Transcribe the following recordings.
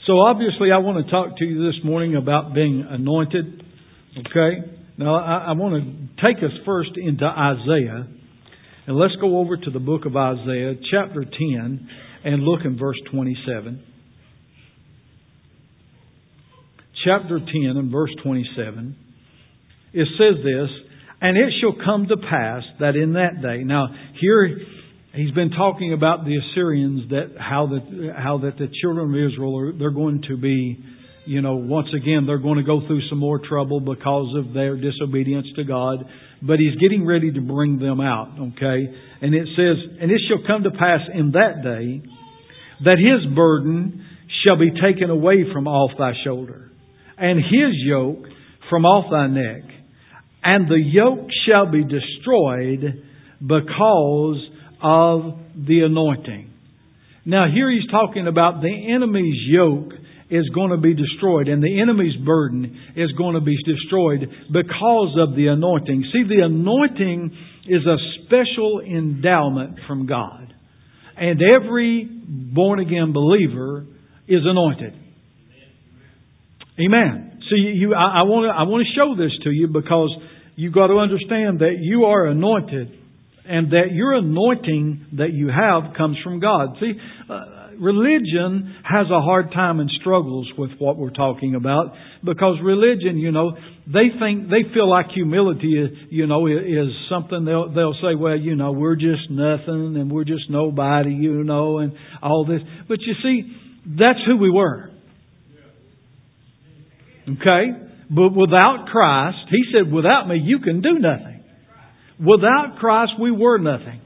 So obviously I want to talk to you this morning about being anointed. Okay? Now I want to take us first into Isaiah. And let's go over to the book of Isaiah, chapter 10, and look in verse 27. Chapter 10 and verse 27. It says this, "And it shall come to pass that in that day..." Now here he's been talking about the Assyrians, how that the children of Israel they're going to be, once again they're going to go through some more trouble because of their disobedience to God. But He's getting ready to bring them out. Okay, and it says, "And it shall come to pass in that day that His burden shall be taken away from off thy shoulder, and His yoke from off thy neck, and the yoke shall be destroyed because of the anointing." Now here he's talking about the enemy's yoke is going to be destroyed, and the enemy's burden is going to be destroyed because of the anointing. See, the anointing is a special endowment from God, and every born again believer is anointed. Amen. See, I want to show this to you because you've got to understand that you are anointed, and that your anointing that you have comes from God. See, religion has a hard time and struggles with what we're talking about, because religion, they feel like humility is something they'll say, well, we're just nothing and we're just nobody, and all this. But you see, that's who we were. Okay? But without Christ, He said, without me, you can do nothing. Without Christ, we were nothing.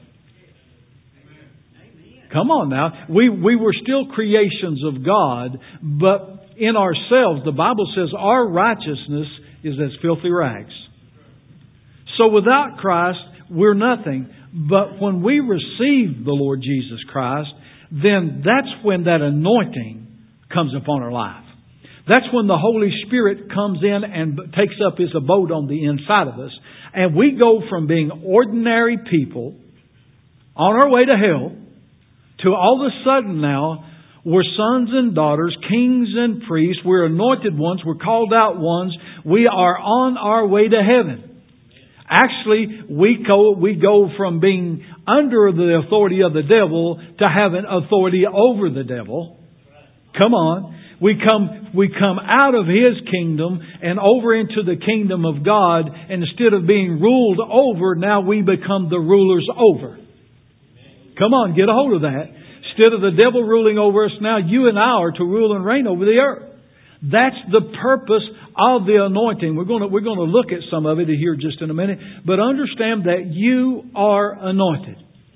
Come on now. We were still creations of God, but in ourselves, the Bible says our righteousness is as filthy rags. So without Christ, we're nothing. But when we receive the Lord Jesus Christ, then that's when that anointing comes upon our life. That's when the Holy Spirit comes in and takes up His abode on the inside of us. And we go from being ordinary people on our way to hell to all of a sudden now we're sons and daughters, kings and priests. We're anointed ones. We're called out ones. We are on our way to heaven. Actually, we go from being under the authority of the devil to having authority over the devil. Come on. We come out of His kingdom and over into the kingdom of God. And instead of being ruled over, now we become the rulers over. Come on, get a hold of that. Instead of the devil ruling over us, now you and I are to rule and reign over the earth. That's the purpose of the anointing. We're going to look at some of it here just in a minute. But understand that you are anointed.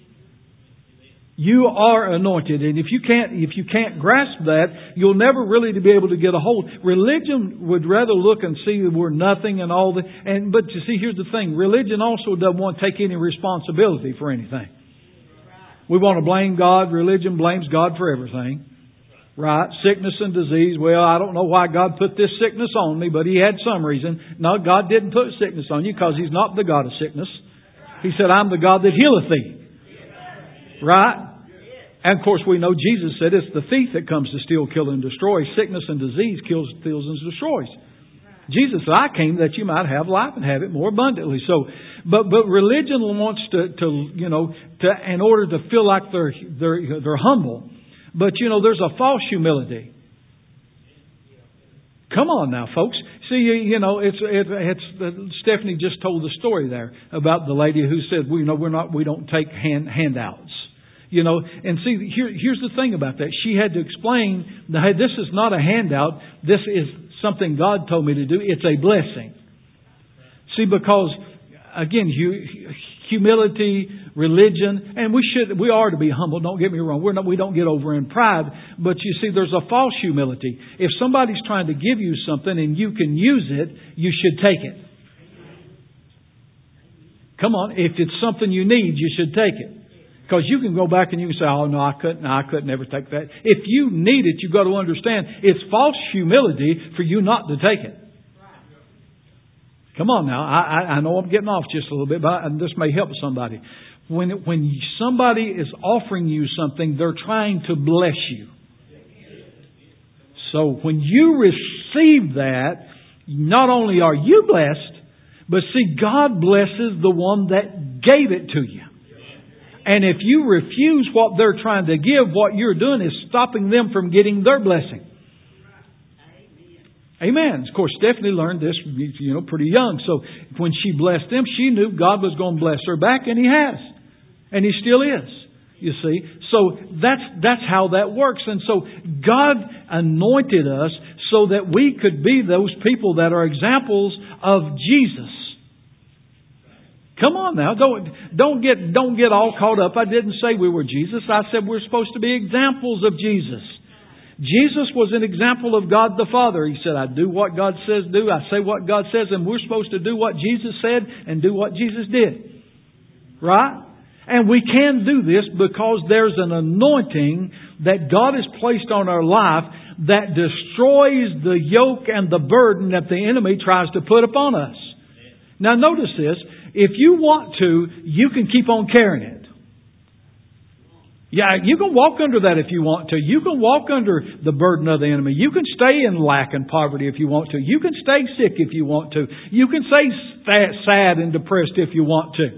You are anointed, and if you can't grasp that, you'll never really be able to get a hold. Religion would rather look and see that we're nothing and all that. But you see, here's the thing: religion also doesn't want to take any responsibility for anything. We want to blame God. Religion blames God for everything, right? Sickness and disease. Well, I don't know why God put this sickness on me, but He had some reason. No, God didn't put sickness on you because He's not the God of sickness. He said, "I'm the God that healeth thee." Right? And of course we know Jesus said it's the thief that comes to steal, kill, and destroy. Sickness and disease kills, steals, and destroys. Jesus said, "I came that you might have life and have it more abundantly." So, but religion wants to in order to feel like they're humble. But there's a false humility. Come on now, folks. See, it's Stephanie just told the story there about the lady who said, we don't take handouts. And see, here's the thing about that. She had to explain that, hey, this is not a handout. This is something God told me to do. It's a blessing. See, because again, humility, religion, and we are to be humble. Don't get me wrong. We don't get over in pride. But you see, there's a false humility. If somebody's trying to give you something and you can use it, you should take it. Come on. If it's something you need, you should take it. Because you can go back and you can say, "Oh, no, I couldn't ever take that." If you need it, you've got to understand it's false humility for you not to take it. Come on now. I know I'm getting off just a little bit, but this may help somebody. When somebody is offering you something, they're trying to bless you. So when you receive that, not only are you blessed, but see, God blesses the one that gave it to you. And if you refuse what they're trying to give, what you're doing is stopping them from getting their blessing. Amen. Of course, Stephanie learned this, pretty young. So when she blessed them, she knew God was going to bless her back, and He has. And He still is. You see? So that's how that works. And so God anointed us so that we could be those people that are examples of Jesus. Come on now. Don't get all caught up. I didn't say we were Jesus. I said we're supposed to be examples of Jesus. Jesus was an example of God the Father. He said, I do what God says do. I say what God says. And we're supposed to do what Jesus said and do what Jesus did. Right? And we can do this because there's an anointing that God has placed on our life that destroys the yoke and the burden that the enemy tries to put upon us. Now notice this. If you want to, you can keep on carrying it. Yeah, you can walk under that if you want to. You can walk under the burden of the enemy. You can stay in lack and poverty if you want to. You can stay sick if you want to. You can stay sad and depressed if you want to.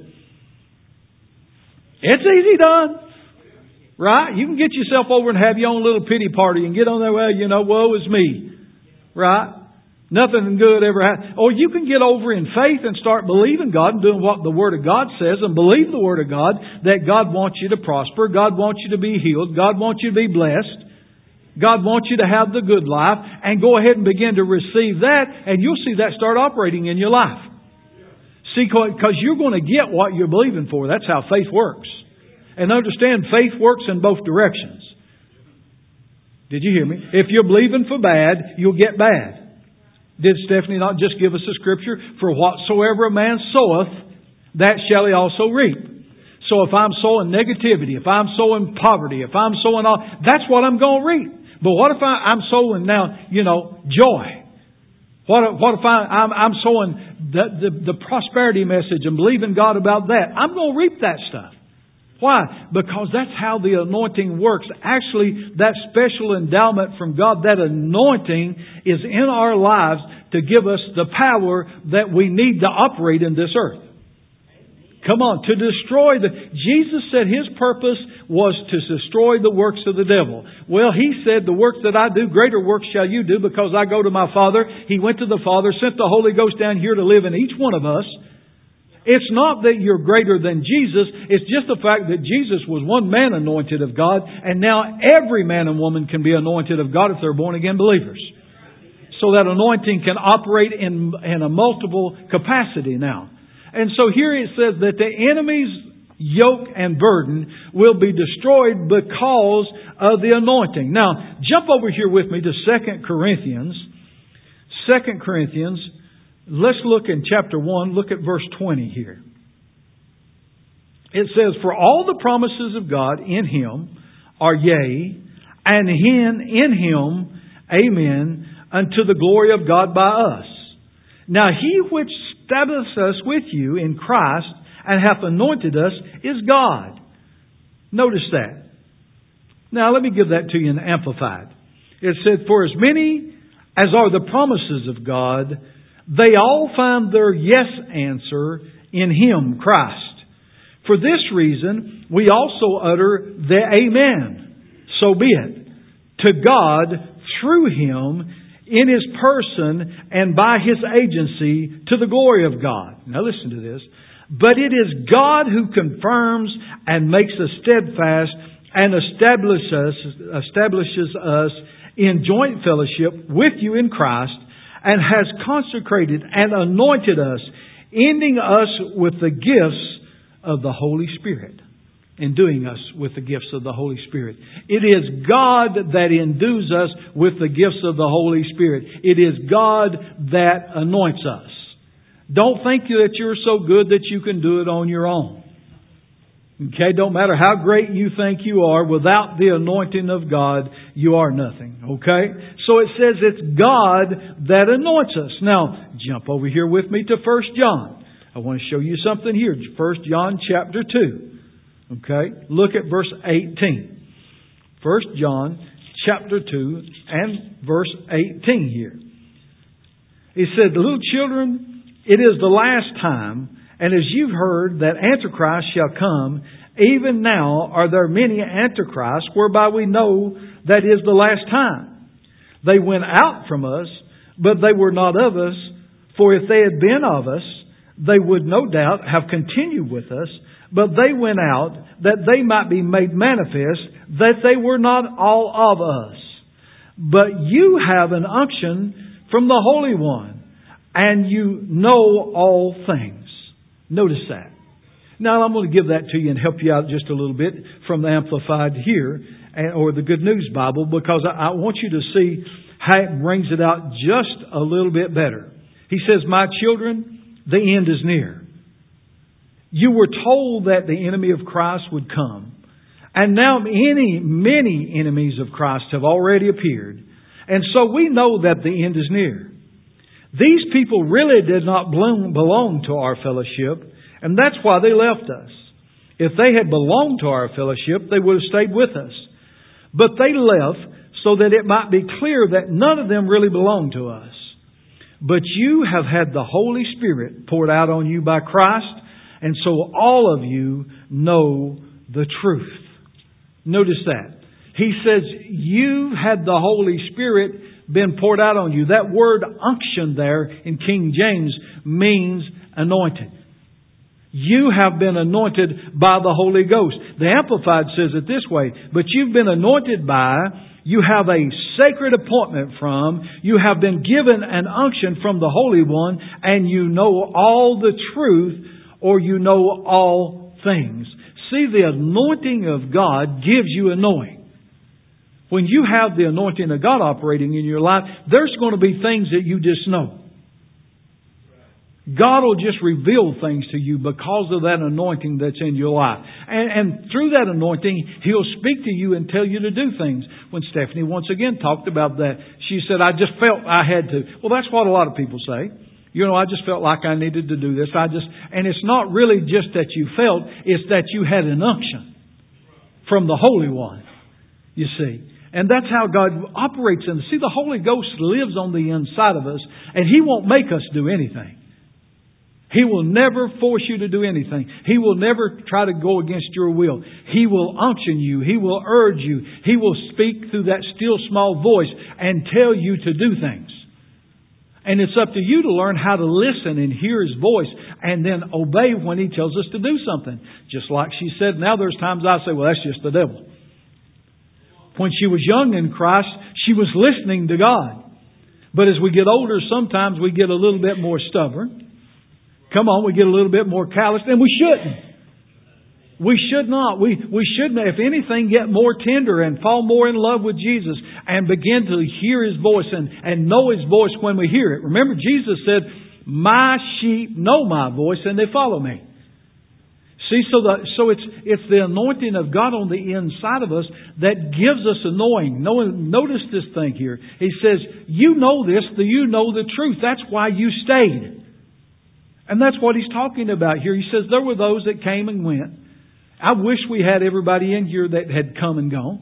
It's easy done. Right? You can get yourself over and have your own little pity party and get on there, woe is me. Right? Nothing good ever happened. Or you can get over in faith and start believing God and doing what the Word of God says and believe the Word of God that God wants you to prosper. God wants you to be healed. God wants you to be blessed. God wants you to have the good life, and go ahead and begin to receive that, and you'll see that start operating in your life. See, because you're going to get what you're believing for. That's how faith works. And understand, faith works in both directions. Did you hear me? If you're believing for bad, you'll get bad. Did Stephanie not just give us a scripture? For whatsoever a man soweth, that shall he also reap. So if I'm sowing negativity, if I'm sowing poverty, if I'm sowing all, that's what I'm going to reap. But what if I'm sowing now, joy? What if I'm sowing the prosperity message and believing God about that? I'm going to reap that stuff. Why? Because that's how the anointing works. Actually, that special endowment from God, that anointing is in our lives to give us the power that we need to operate in this earth. Come on, to destroy Jesus said His purpose was to destroy the works of the devil. Well, He said, the works that I do, greater works shall you do, because I go to my Father. He went to the Father, sent the Holy Ghost down here to live in each one of us. It's not that you're greater than Jesus. It's just the fact that Jesus was one man anointed of God, and now every man and woman can be anointed of God if they're born again believers. So that anointing can operate in a multiple capacity now. And so here it says that the enemy's yoke and burden will be destroyed because of the anointing. Now, jump over here with me to 2 Corinthians. 2 Corinthians. Let's look in chapter 1. Look at verse 20 here. It says, for all the promises of God in Him are yea, and in Him, amen, unto the glory of God by us. Now He which established us with you in Christ and hath anointed us is God. Notice that. Now let me give that to you in Amplified. It said, for as many as are the promises of God, they all find their yes answer in Him, Christ. For this reason, we also utter the Amen. So be it. To God, through Him, in His person, and by His agency, to the glory of God. Now listen to this. But it is God who confirms and makes us steadfast and establishes us in joint fellowship with you in Christ, and has consecrated and anointed us, ending us with the gifts of the Holy Spirit. Enduing us with the gifts of the Holy Spirit. It is God that endues us with the gifts of the Holy Spirit. It is God that anoints us. Don't think that you're so good that you can do it on your own. Okay, don't matter how great you think you are, without the anointing of God, you are nothing. Okay? So it says it's God that anoints us. Now, jump over here with me to 1 John. I want to show you something here. 1 John chapter 2. Okay? Look at verse 18. 1 John chapter 2 and verse 18 here. He said, "Little children, it is the last time, and as you've heard that Antichrist shall come, even now are there many Antichrists, whereby we know that is the last time. They went out from us, but they were not of us. For if they had been of us, they would no doubt have continued with us. But they went out, that they might be made manifest, that they were not all of us. But you have an unction from the Holy One, and you know all things." Notice that. Now I'm going to give that to you and help you out just a little bit from the Amplified here, or the Good News Bible, because I want you to see how it brings it out just a little bit better. He says, "My children, the end is near." You were told that the enemy of Christ would come. And now many enemies of Christ have already appeared. And so we know that the end is near. These people really did not belong to our fellowship, and that's why they left us. If they had belonged to our fellowship, they would have stayed with us. But they left so that it might be clear that none of them really belonged to us. But you have had the Holy Spirit poured out on you by Christ, and so all of you know the truth. Notice that. He says, you've had the Holy Spirit been poured out on you. That word unction there in King James means anointed. You have been anointed by the Holy Ghost. The Amplified says it this way, but you've been anointed by, you have a sacred appointment from, you have been given an unction from the Holy One, and you know all the truth, or you know all things. See, the anointing of God gives you a knowing. When you have the anointing of God operating in your life, there's going to be things that you just know. God will just reveal things to you because of that anointing that's in your life. And through that anointing, He'll speak to you and tell you to do things. When Stephanie once again talked about that, she said, I just felt I had to. Well, that's what a lot of people say. You know, I just felt like I needed to do this. And it's not really just that you felt, it's that you had an unction from the Holy One, you see. And that's how God operates in. See, the Holy Ghost lives on the inside of us, and He won't make us do anything. He will never force you to do anything. He will never try to go against your will. He will unction you. He will urge you. He will speak through that still small voice and tell you to do things. And it's up to you to learn how to listen and hear His voice and then obey when He tells us to do something. Just like she said, now there's times I say, well, that's just the devil. When she was young in Christ, she was listening to God. But as we get older, sometimes we get a little bit more stubborn. Come on, we get a little bit more callous, and we shouldn't. We should not. We should, if anything, get more tender and fall more in love with Jesus and begin to hear His voice and know His voice when we hear it. Remember, Jesus said, my sheep know my voice and they follow me. See, so it's the anointing of God on the inside of us that gives us a knowing. Notice this thing here. He says, you know this, you know the truth. That's why you stayed. And that's what He's talking about here. He says there were those that came and went. I wish we had everybody in here that had come and gone.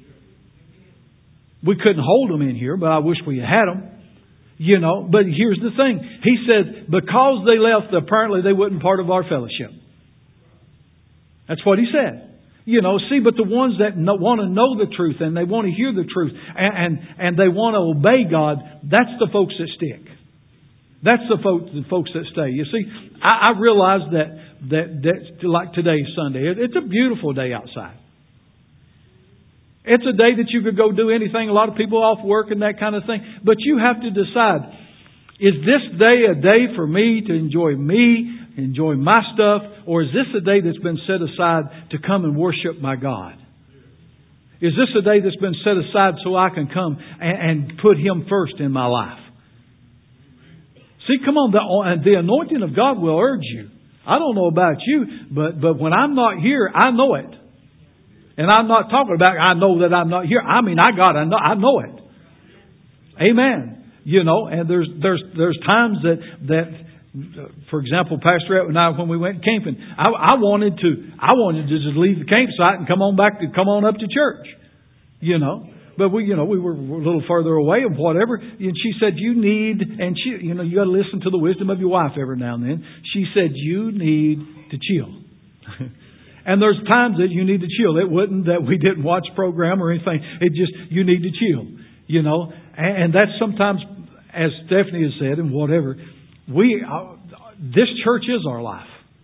We couldn't hold them in here, but I wish we had them. You know, but here's the thing. He said because they left, apparently they wasn't part of our fellowship. That's what He said. You know, see, but the ones that want to know the truth and they want to hear the truth and they want to obey God, that's the folks that stick. That's the folks that stay. You see, I realize that like today's Sunday, it's a beautiful day outside. It's a day that you could go do anything. A lot of people off work and that kind of thing. But you have to decide, is this day a day for me to enjoy my stuff, or is this a day that's been set aside to come and worship my God? Is this a day that's been set aside so I can come and put Him first in my life? See, come on, the anointing of God will urge you. I don't know about you, but when I'm not here, I know it. And I'm not talking about I know that I'm not here. I mean, I know it. Amen. You know, and there's times that for example, Pastor Ed and I, when we went camping, I wanted to just leave the campsite and come on up to church. You know. but we were a little further away and whatever. And she said, you got to listen to the wisdom of your wife every now and then. She said, you need to chill. And there's times that you need to chill. It wasn't that we didn't watch program or anything. It just, you need to chill, And that's sometimes, as Stephanie has said and whatever, this church is our life.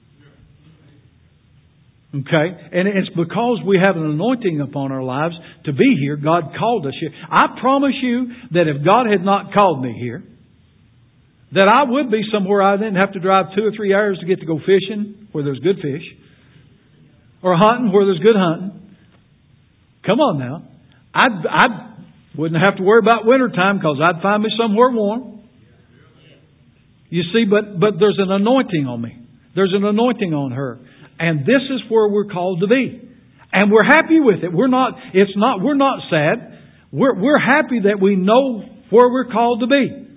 Okay? And it's because we have an anointing upon our lives to be here. God called us here. I promise you that if God had not called me here, that I would be somewhere I didn't have to drive 2 or 3 hours to get to go fishing where there's good fish. Or hunting where there's good hunting. Come on now. I wouldn't have to worry about wintertime because I'd find me somewhere warm. You see, but there's an anointing on me. There's an anointing on her. And this is where we're called to be. And we're happy with it. We're not sad. We're happy that we know where we're called to be.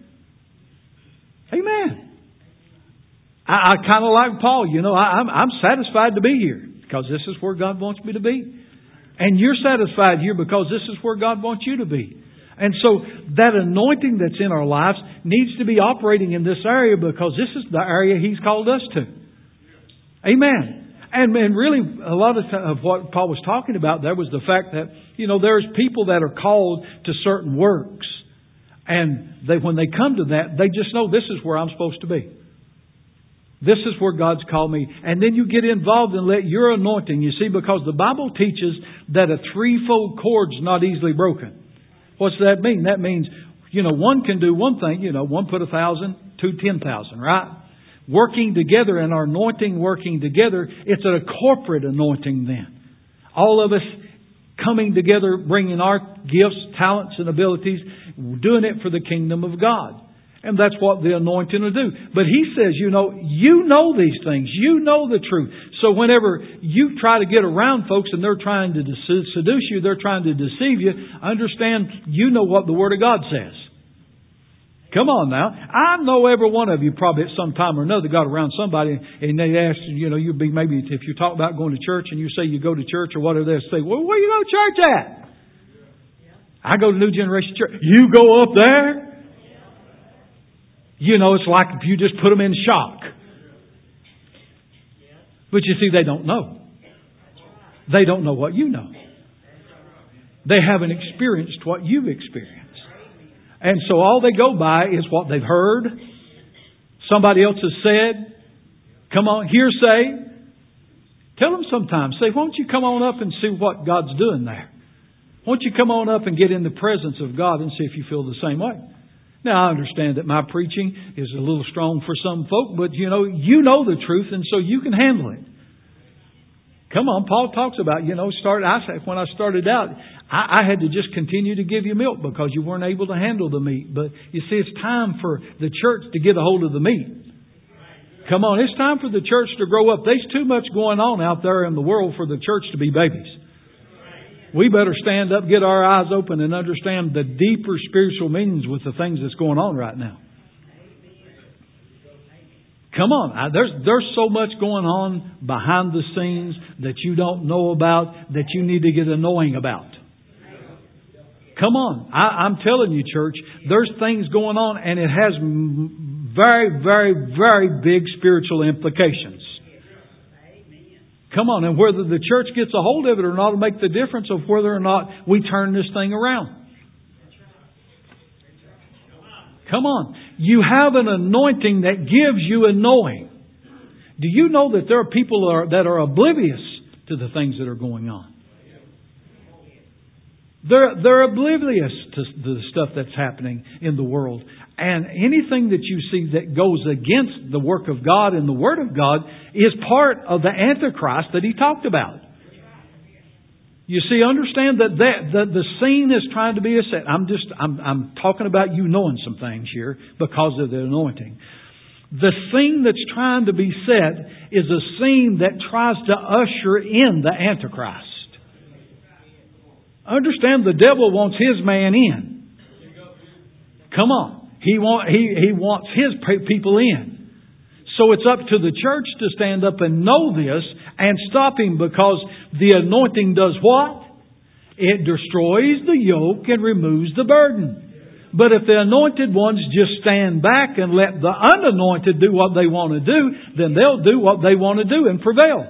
Amen. I kind of like Paul, I'm satisfied to be here because this is where God wants me to be. And you're satisfied here because this is where God wants you to be. And so that anointing that's in our lives needs to be operating in this area because this is the area He's called us to. Amen. And really, a lot of what Paul was talking about there was the fact that, there's people that are called to certain works. And when they come to that, they just know this is where I'm supposed to be. This is where God's called me. And then you get involved and let your anointing, you see, because the Bible teaches that a threefold cord's not easily broken. What's that mean? That means, one can do one thing, one put 1,000, 2 10,000, right? Working together and our anointing working together, it's a corporate anointing then. All of us coming together, bringing our gifts, talents and abilities, doing it for the kingdom of God. And that's what the anointing will do. But He says, you know these things. You know the truth. So whenever you try to get around folks and they're trying to seduce you, they're trying to deceive you, understand you know what the Word of God says. Come on now. I know every one of you probably at some time or another got around somebody and they ask, you'd be maybe if you talk about going to church and you say you go to church or whatever, they say, well, where you go to church at? I go to New Generation Church. You go up there? It's like if you just put them in shock. But you see, they don't know. They don't know what you know. They haven't experienced what you've experienced. And so all they go by is what they've heard. Somebody else has said. Come on, hearsay. Tell them sometimes. Say, why don't you come on up and see what God's doing there? Why don't you come on up and get in the presence of God and see if you feel the same way? Now, I understand that my preaching is a little strong for some folk, but you know the truth, and so you can handle it. Come on, Paul talks about, when I started out, I had to just continue to give you milk because you weren't able to handle the meat. But you see, it's time for the church to get a hold of the meat. Come on, it's time for the church to grow up. There's too much going on out there in the world for the church to be babies. We better stand up, get our eyes open, and understand the deeper spiritual meanings with the things that's going on right now. Come on. There's so much going on behind the scenes that you don't know about, that you need to get knowing about. Come on. I'm telling you, church, there's things going on, and it has very, very, very big spiritual implications. Come on, and whether the church gets a hold of it or not will make the difference of whether or not we turn this thing around. Come on. You have an anointing that gives you a knowing. Do you know that there are people that are oblivious to the things that are going on? They're oblivious to the stuff that's happening in the world. And anything that you see that goes against the work of God and the Word of God is part of the Antichrist that He talked about. You see, understand that the scene is trying to be a set. I'm talking about you knowing some things here because of the anointing. The scene that's trying to be set is a scene that tries to usher in the Antichrist. Understand, the devil wants his man in. Come on. He wants his people in. So it's up to the church to stand up and know this and stop him, because the anointing does what? It destroys the yoke and removes the burden. But if the anointed ones just stand back and let the unanointed do what they want to do, then they'll do what they want to do and prevail.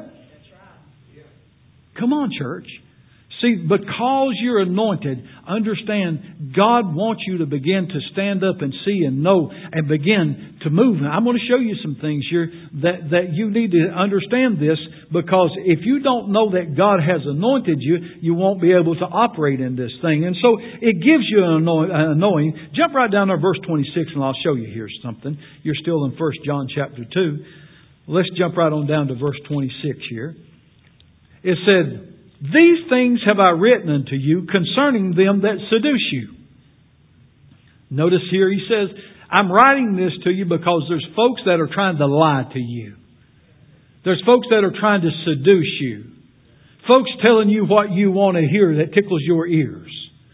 Come on, church. See, because you're anointed, understand God wants you to begin to stand up and see and know and begin to move. Now, I'm going to show you some things here that you need to understand this, because if you don't know that God has anointed you, you won't be able to operate in this thing. And so it gives you an anointing. Jump right down to verse 26 and I'll show you here something. You're still in 1 John chapter 2. Let's jump right on down to verse 26 here. It said, "These things have I written unto you concerning them that seduce you." Notice here he says, I'm writing this to you because there's folks that are trying to lie to you. There's folks that are trying to seduce you. Folks telling you what you want to hear that tickles your ears.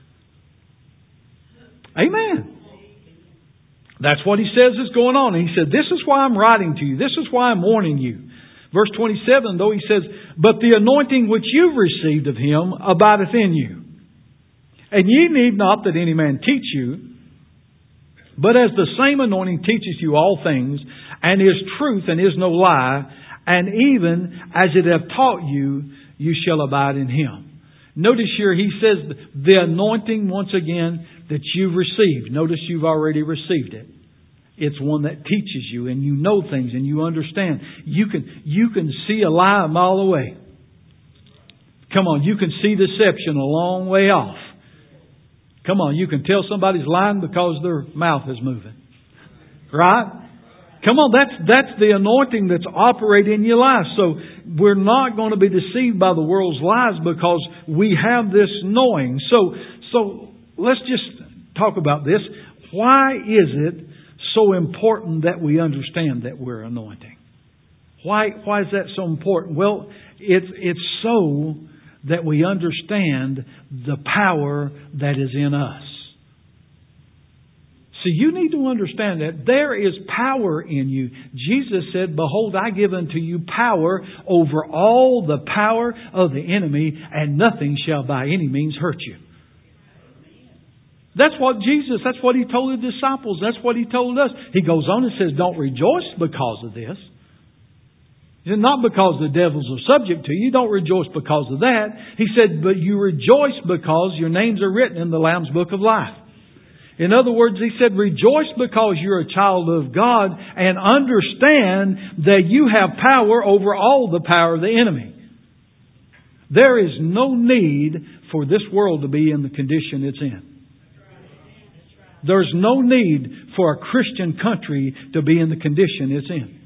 Amen. That's what he says is going on. And he said, this is why I'm writing to you. This is why I'm warning you. Verse 27, though, he says, "But the anointing which you've received of Him abideth in you. And ye need not that any man teach you, but as the same anointing teacheth you all things, and is truth and is no lie, and even as it hath taught you, you shall abide in Him." Notice here he says the anointing once again that you've received. Notice you've already received it. It's one that teaches you and you know things and you understand. You can see a lie a mile away. Come on, you can see deception a long way off. Come on, you can tell somebody's lying because their mouth is moving. Right? Come on, that's the anointing that's operating in your life. So we're not going to be deceived by the world's lies because we have this knowing. So let's just talk about this. Why is it so important that we understand that we're anointing? Why is that so important? Well, it's so that we understand the power that is in us. So you need to understand that there is power in you. Jesus said, "Behold, I give unto you power over all the power of the enemy, and nothing shall by any means hurt you." That's what He told the disciples. That's what He told us. He goes on and says, don't rejoice because of this. Not because the devils are subject to you. Don't rejoice because of that. He said, but you rejoice because your names are written in the Lamb's Book of Life. In other words, He said, rejoice because you're a child of God and understand that you have power over all the power of the enemy. There is no need for this world to be in the condition it's in. There's no need for a Christian country to be in the condition it's in.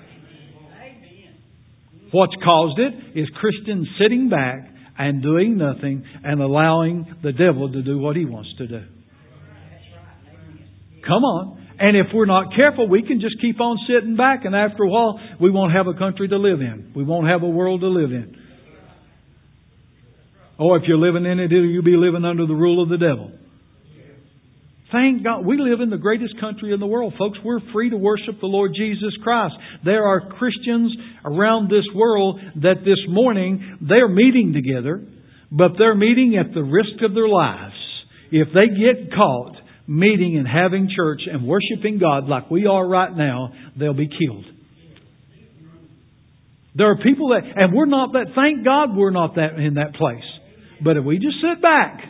What's caused it is Christians sitting back and doing nothing and allowing the devil to do what he wants to do. Come on. And if we're not careful, we can just keep on sitting back, and after a while, we won't have a country to live in. We won't have a world to live in. Or if you're living in it, you'll be living under the rule of the devil. Thank God. We live in the greatest country in the world, folks. We're free to worship the Lord Jesus Christ. There are Christians around this world that this morning they're meeting together, but they're meeting at the risk of their lives. If they get caught meeting and having church and worshiping God like we are right now, they'll be killed. There are people that, and we're not that, thank God we're not that in that place. But if we just sit back,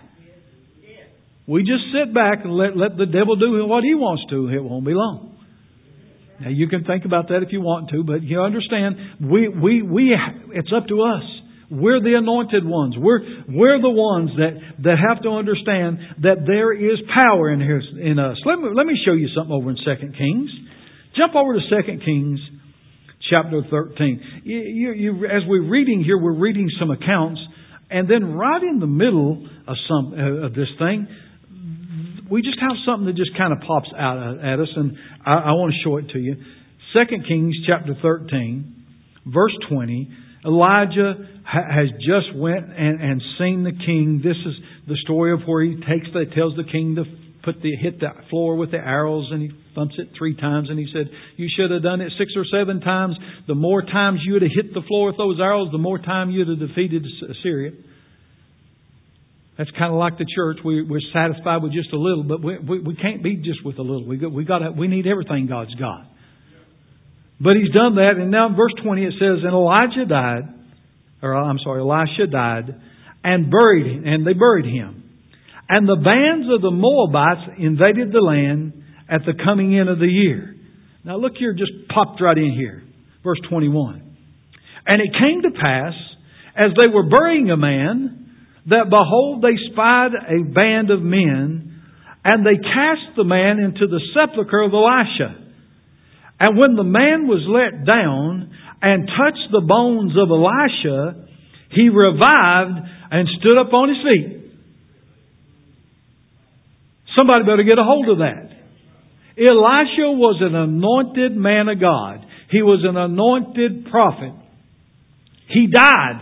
and let the devil do what he wants to, it won't be long. Now you can think about that if you want to, but you understand, it's up to us. We're the anointed ones. We're the ones that have to understand that there is power in us. Let me show you something over in 2 Kings. Jump over to 2 Kings chapter 13. As we're reading here, we're reading some accounts, and then right in the middle of this thing, we just have something that just kind of pops out at us, and I want to show it to you. 2 Kings chapter 13, verse 20. Elijah has just went and seen the king. This is the story of where he tells the king to hit the floor with the arrows, and he thumps it 3 times, and he said, you should have done it 6 or 7 times. The more times you would have hit the floor with those arrows, the more time you'd have defeated Assyria. That's kind of like the church. We're satisfied with just a little, but we can't be just with a little. We need everything God's got. But He's done that, and now in verse 20 it says, and Elisha died, and buried him, and they buried him. And the bands of the Moabites invaded the land at the coming in of the year. Now look here, just popped right in here. Verse 21. And it came to pass, as they were burying a man, that behold, they spied a band of men, and they cast the man into the sepulchre of Elisha. And when the man was let down and touched the bones of Elisha, he revived and stood up on his feet. Somebody better get a hold of that. Elisha was an anointed man of God. He was an anointed prophet. He died.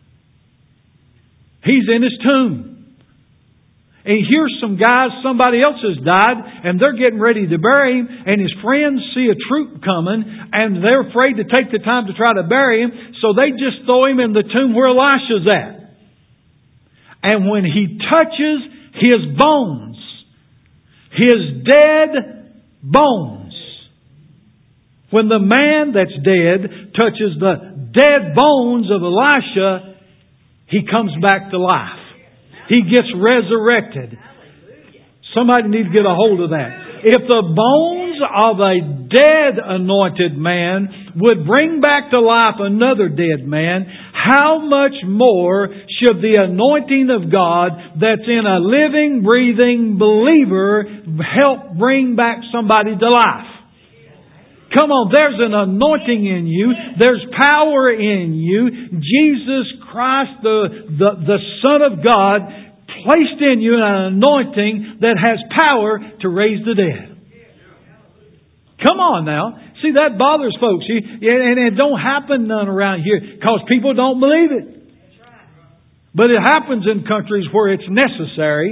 He's in his tomb. And here's some guys, somebody else has died, and they're getting ready to bury him, and his friends see a troop coming, and they're afraid to take the time to try to bury him, so they just throw him in the tomb where Elisha's at. And when he touches his bones, his dead bones, when the man that's dead touches the dead bones of Elisha, he comes back to life. He gets resurrected. Somebody needs to get a hold of that. If the bones of a dead anointed man would bring back to life another dead man, how much more should the anointing of God that's in a living, breathing believer help bring back somebody to life? Come on, there's an anointing in you. There's power in you. Jesus Christ, the Son of God, placed in you an anointing that has power to raise the dead. Come on now. See, that bothers folks. And it don't happen none around here because people don't believe it. But it happens in countries where it's necessary.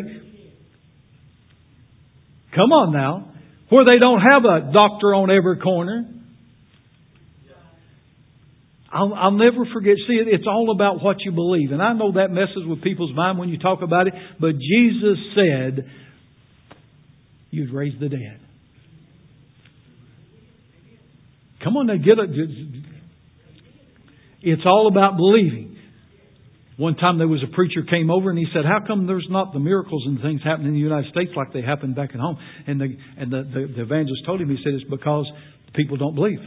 Come on now. Where they don't have a doctor on every corner. I'll never forget. See, it's all about what you believe. And I know that messes with people's mind when you talk about it. But Jesus said, you'd raise the dead. Come on now, get it. It's all about believing. One time there was a preacher came over and he said, how come there's not the miracles and things happening in the United States like they happen back at home? And the evangelist told him, he said, it's because people don't believe.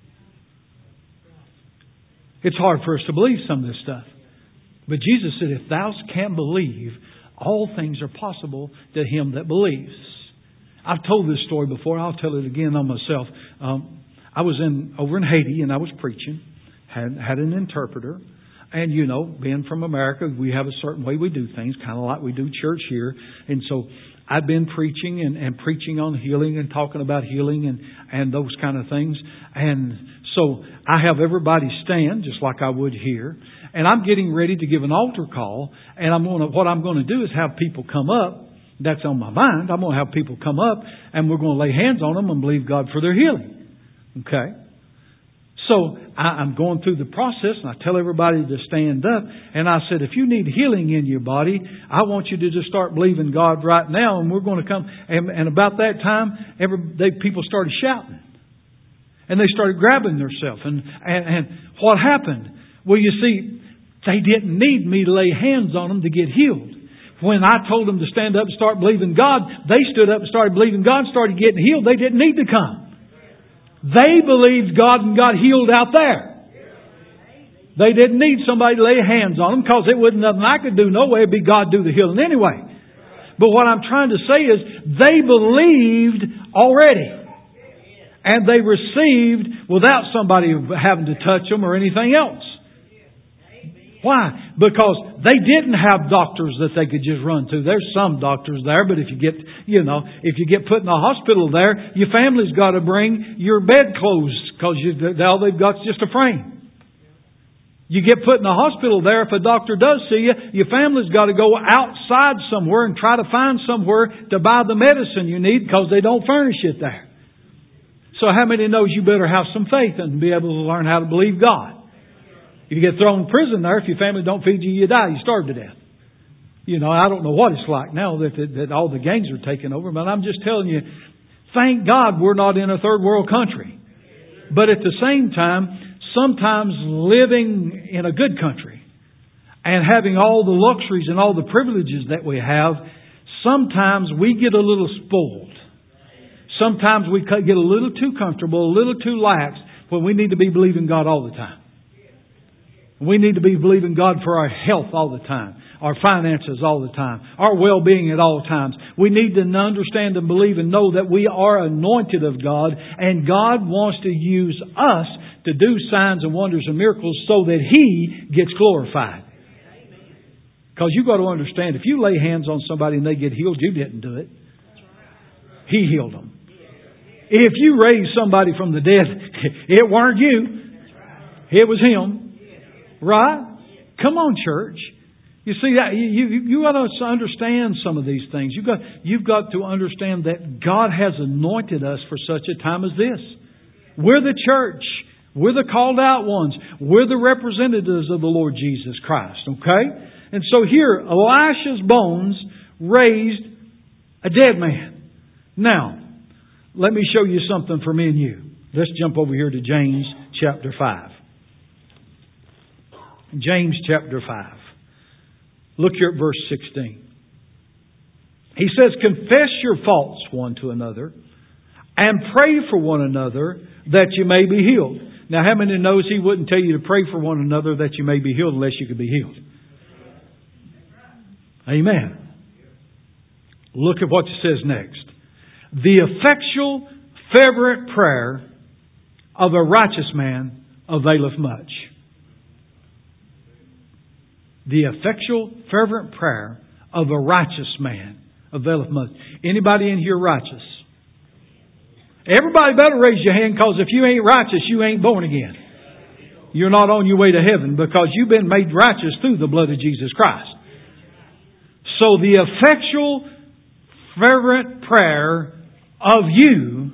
It's hard for us to believe some of this stuff. But Jesus said, if thou canst believe, all things are possible to him that believes. I've told this story before. I'll tell it again on myself. I was over in Haiti and I was preaching. Had an interpreter. And, you know, being from America, we have a certain way we do things, kind of like we do church here. And so I've been preaching and preaching on healing and talking about healing and those kind of things. And so I have everybody stand just like I would here. And I'm getting ready to give an altar call. And what I'm going to do is have people come up. That's on my mind. I'm going to have people come up and we're going to lay hands on them and believe God for their healing. Okay? So I'm going through the process and I tell everybody to stand up. And I said, if you need healing in your body, I want you to just start believing God right now. And we're going to come. And about that time, people started shouting. And they started grabbing themselves. And what happened? Well, you see, they didn't need me to lay hands on them to get healed. When I told them to stand up and start believing God, they stood up and started believing God and started getting healed. They didn't need to come. They believed God and got healed out there. They didn't need somebody to lay hands on them because it wasn't nothing I could do. No way it'd be God do the healing anyway. But what I'm trying to say is they believed already. And they received without somebody having to touch them or anything else. Why? Because they didn't have doctors that they could just run to. There's some doctors there, but if you get put in a hospital there, your family's got to bring your bedclothes because all they've got is just a frame. You get put in a hospital there, if a doctor does see you, your family's got to go outside somewhere and try to find somewhere to buy the medicine you need because they don't furnish it there. So how many knows you better have some faith and be able to learn how to believe God? You get thrown in prison there. If your family don't feed you, you die. You starve to death. I don't know what it's like now that all the gangs are taking over, but I'm just telling you, thank God we're not in a third world country. But at the same time, sometimes living in a good country and having all the luxuries and all the privileges that we have, sometimes we get a little spoiled. Sometimes we get a little too comfortable, a little too lax, when we need to be believing God all the time. We need to be believing God for our health all the time, our finances all the time, our well-being at all times. We need to understand and believe and know that we are anointed of God, and God wants to use us to do signs and wonders and miracles so that He gets glorified. Because you've got to understand, if you lay hands on somebody and they get healed, you didn't do it. He healed them. If you raise somebody from the dead, it weren't you. It was Him. Right? Come on, church. You see that you got to understand some of these things. You've got to understand that God has anointed us for such a time as this. We're the church. We're the called out ones. We're the representatives of the Lord Jesus Christ. Okay? And so here, Elisha's bones raised a dead man. Now, let me show you something for me and you. Let's jump over here to James chapter 5. James chapter 5. Look here at verse 16. He says, confess your faults one to another and pray for one another that you may be healed. Now, how many knows He wouldn't tell you to pray for one another that you may be healed unless you could be healed? Amen. Look at what it says next. The effectual, fervent prayer of a righteous man availeth much. The effectual, fervent prayer of a righteous man availeth much. Anybody in here righteous? Everybody better raise your hand, because if you ain't righteous, you ain't born again. You're not on your way to heaven, because you've been made righteous through the blood of Jesus Christ. So the effectual, fervent prayer of you,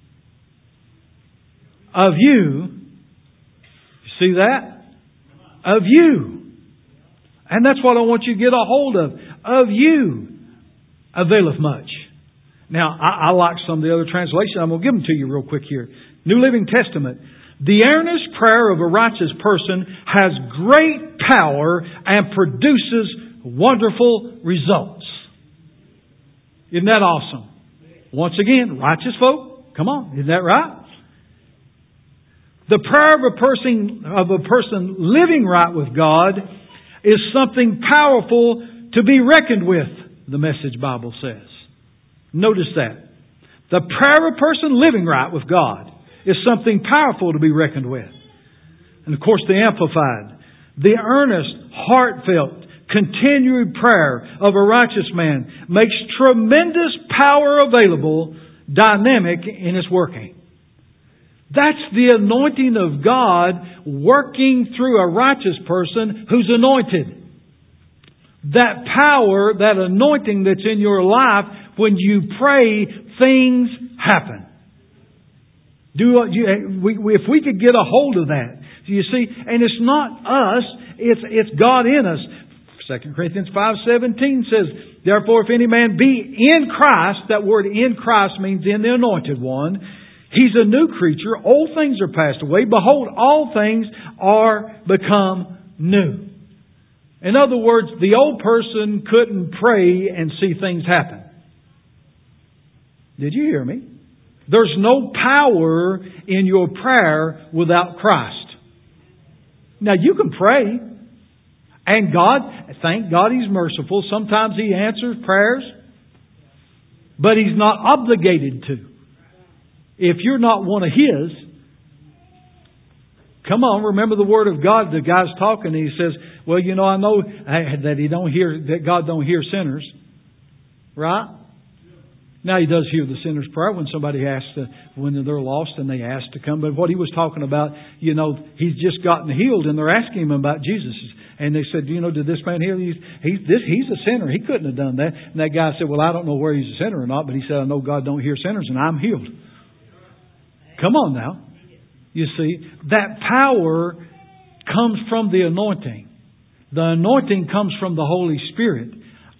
see that? Of you. And that's what I want you to get a hold of you, availeth much. Now, I like some of the other translations. I'm going to give them to you real quick here. New Living Testament. The earnest prayer of a righteous person has great power and produces wonderful results. Isn't that awesome? Once again, righteous folk, come on, isn't that right? The prayer of a person living right with God is something powerful to be reckoned with, the Message Bible says. Notice that. The prayer of a person living right with God is something powerful to be reckoned with. And of course, the Amplified. The earnest, heartfelt, continued prayer of a righteous man makes tremendous power available, dynamic in its working. That's the anointing of God working through a righteous person who's anointed. That power, that anointing that's in your life, when you pray, things happen. If we could get a hold of that. You see, and it's not us, it's God in us. 2 Corinthians 5:17 says, therefore if any man be in Christ, that word in Christ means in the anointed one, he's a new creature. Old things are passed away. Behold, all things are become new. In other words, the old person couldn't pray and see things happen. Did you hear me? There's no power in your prayer without Christ. Now you can pray. And God, thank God He's merciful. Sometimes He answers prayers. But He's not obligated to. If you're not one of His, come on, remember the Word of God. The guy's talking and he says, well, I know that God don't hear sinners. Right? Now He does hear the sinner's prayer when somebody when they're lost and they ask to come. But what he was talking about, he's just gotten healed and they're asking him about Jesus. And they said, did this man heal? He's a sinner. He couldn't have done that. And that guy said, well, I don't know where he's a sinner or not, but he said, I know God don't hear sinners and I'm healed. Come on now. You see, that power comes from the anointing. The anointing comes from the Holy Spirit.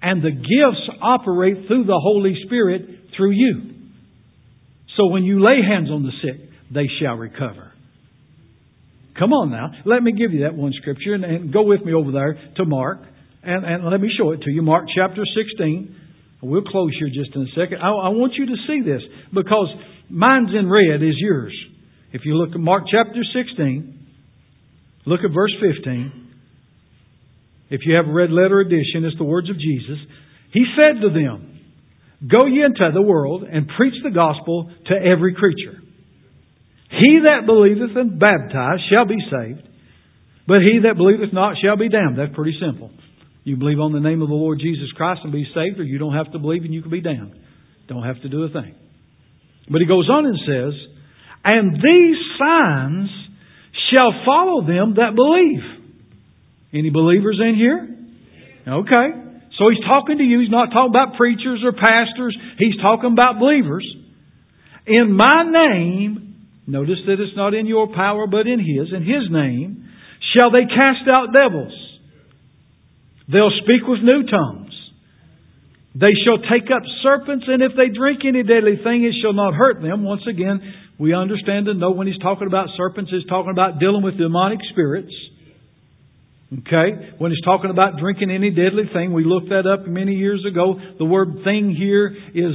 And the gifts operate through the Holy Spirit through you. So when you lay hands on the sick, they shall recover. Come on now. Let me give you that one scripture and go with me over there to Mark. And let me show it to you. Mark chapter 16. We'll close here just in a second. I want you to see this because mine's in red is yours. If you look at Mark chapter 16, look at verse 15. If you have a red letter edition, it's the words of Jesus. He said to them, "Go ye into the world and preach the gospel to every creature. He that believeth and baptized shall be saved, but he that believeth not shall be damned." That's pretty simple. You believe on the name of the Lord Jesus Christ and be saved, or you don't have to believe and you can be damned. Don't have to do a thing. But he goes on and says, "And these signs shall follow them that believe." Any believers in here? Okay. So he's talking to you. He's not talking about preachers or pastors. He's talking about believers. "In my name," notice that it's not in your power but in His name, "shall they cast out devils. They'll speak with new tongues. They shall take up serpents, and if they drink any deadly thing, it shall not hurt them." Once again, we understand and know when he's talking about serpents, he's talking about dealing with demonic spirits. Okay? When he's talking about drinking any deadly thing, we looked that up many years ago. The word "thing" here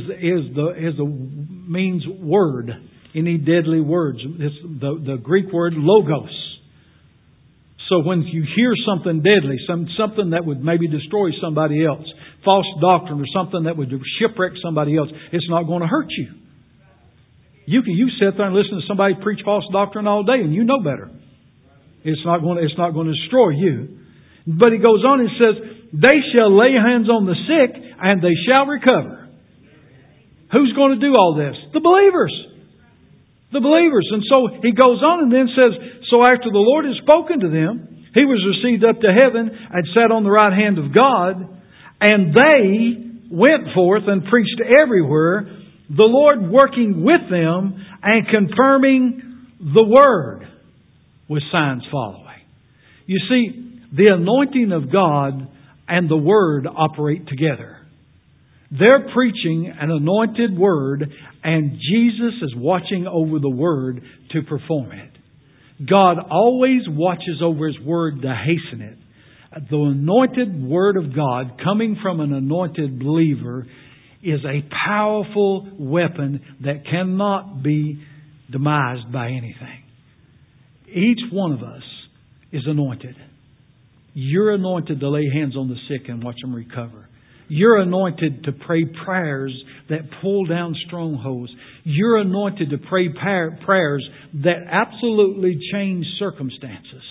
means word. Any deadly words. It's the Greek word logos. So when you hear something deadly, something that would maybe destroy somebody else, false doctrine or something that would shipwreck somebody else, it's not going to hurt you. You sit there and listen to somebody preach false doctrine all day and you know better. It's not going to destroy you. But he goes on and says, "They shall lay hands on the sick and they shall recover." Who's going to do all this? The believers. The believers. And so he goes on and then says, "So after the Lord had spoken to them, He was received up to heaven and sat on the right hand of God. And they went forth and preached everywhere, the Lord working with them and confirming the word with signs following." You see, the anointing of God and the word operate together. They're preaching an anointed word, and Jesus is watching over the word to perform it. God always watches over His word to hasten it. The anointed word of God coming from an anointed believer is a powerful weapon that cannot be demised by anything. Each one of us is anointed. You're anointed to lay hands on the sick and watch them recover. You're anointed to pray prayers that pull down strongholds. You're anointed to pray prayers that absolutely change circumstances.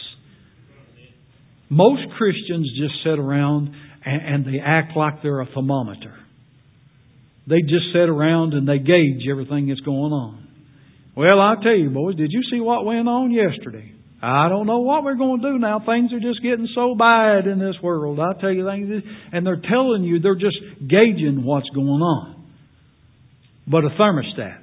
Most Christians just sit around and they act like they're a thermometer. They just sit around and they gauge everything that's going on. Well, I'll tell you, boys, did you see what went on yesterday? I don't know what we're going to do now. Things are just getting so bad in this world. I tell you things, and they're telling you, they're just gauging what's going on. But a thermostat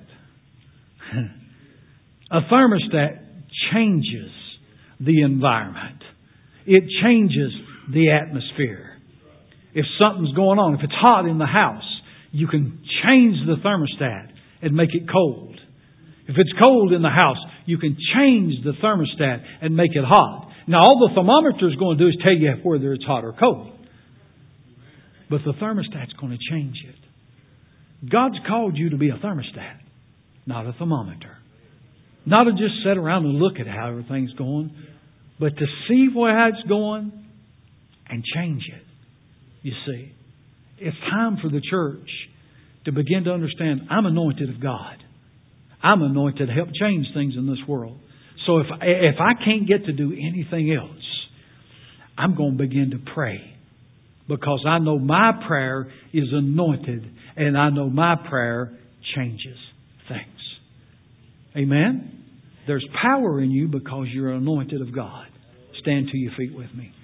changes the environment. It changes the atmosphere. If something's going on, if it's hot in the house, you can change the thermostat and make it cold. If it's cold in the house, you can change the thermostat and make it hot. Now, all the thermometer is going to do is tell you whether it's hot or cold. But the thermostat's going to change it. God's called you to be a thermostat, not a thermometer. Not to just sit around and look at how everything's going, but to see how it's going and change it. You see, it's time for the church to begin to understand, I'm anointed of God. I'm anointed to help change things in this world. So if I can't get to do anything else, I'm going to begin to pray. Because I know my prayer is anointed and I know my prayer changes things. Amen? There's power in you because you're anointed of God. Stand to your feet with me.